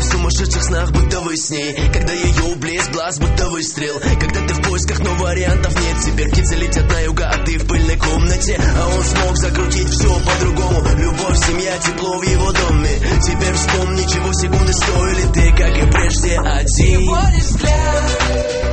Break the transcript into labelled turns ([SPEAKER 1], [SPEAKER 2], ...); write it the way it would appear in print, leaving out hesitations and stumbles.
[SPEAKER 1] в сумасшедших снах, будто вы с ней. Когда ее блеск, глаз, будто выстрел. Когда ты в поисках, но вариантов нет. Теперь птицы летят на юга, а ты в пыльной комнате. А он смог закрутить все по-другому. Любовь, семья, тепло в его доме. Теперь вспомни, чего секунды стоили. Ты, как и прежде, один. Его взгляд